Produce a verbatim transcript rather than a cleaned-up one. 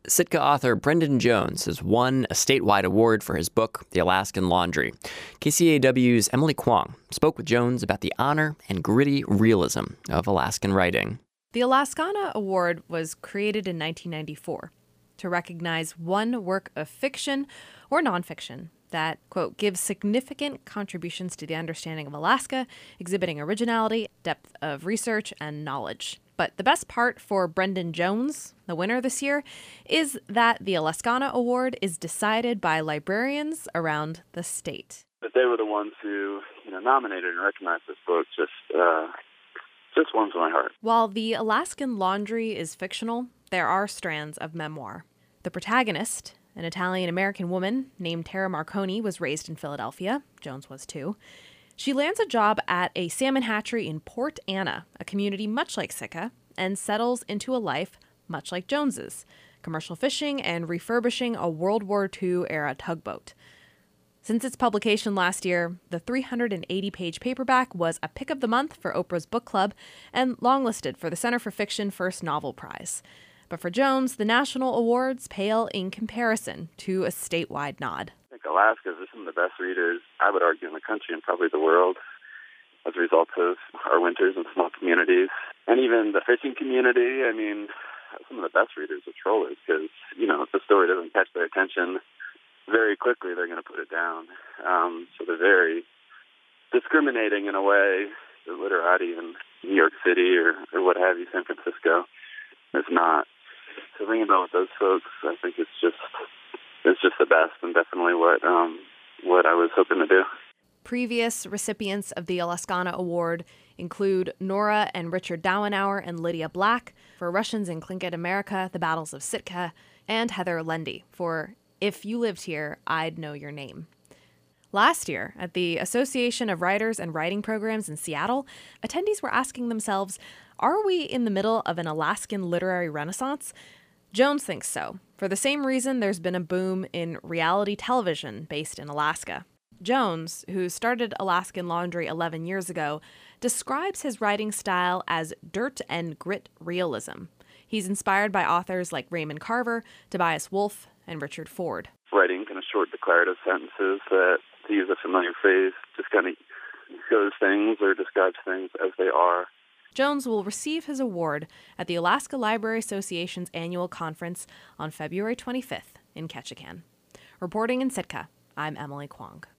Sitka author Brendan Jones has won a statewide award for his book, The Alaskan Laundry. K C A W's Emily Kwong spoke with Jones about the honor and gritty realism of Alaskan writing. The Alaskana Award was created in nineteen ninety-four to recognize one work of fiction or nonfiction that, quote, gives significant contributions to the understanding of Alaska, exhibiting originality, depth of research, and knowledge. But the best part for Brendan Jones, the winner this year, is that the Alaskana Award is decided by librarians around the state. That they were the ones who, you know, nominated and recognized this book just, uh, just warms my heart. While the Alaskan Laundry is fictional, there are strands of memoir. The protagonist, an Italian-American woman named Tara Marconi, was raised in Philadelphia. Jones was too. She lands a job at a salmon hatchery in Port Anna, a community much like Sitka, and settles into a life much like Jones's, commercial fishing and refurbishing a World War Two-era tugboat. Since its publication last year, the three hundred eighty page paperback was a pick of the month for Oprah's book club and longlisted for the Center for Fiction First Novel Prize. But for Jones, the national awards pale in comparison to a statewide nod. I think Alaska's are some of the best readers, I would argue, in the country and probably the world as a result of our winters and small communities. And even the fishing community, I mean, some of the best readers are trollers because, you know, if the story doesn't catch their attention very quickly, they're going to put it down. Um, so they're very discriminating in a way. The literati in New York City or, or what have you, San Francisco, is not. So ring a bell with those folks, I think it's just it's just the best and definitely what um, what I was hoping to do. Previous recipients of the Alaskana Award include Nora and Richard Dowenauer and Lydia Black for Russians in Tlingit America, The Battles of Sitka, and Heather Lendy for If You Lived Here, I'd Know Your Name. Last year, at the Association of Writers and Writing Programs in Seattle, attendees were asking themselves, are we in the middle of an Alaskan literary renaissance? Jones thinks so, for the same reason there's been a boom in reality television based in Alaska. Jones, who started Alaskan Laundry eleven years ago, describes his writing style as dirt and grit realism. He's inspired by authors like Raymond Carver, Tobias Wolff, and Richard Ford. Writing kind of short declarative sentences that, to use a familiar phrase, just kind of goes things or describes things as they are. Jones will receive his award at the Alaska Library Association's annual conference on February twenty-fifth in Ketchikan. Reporting in Sitka, I'm Emily Kwong.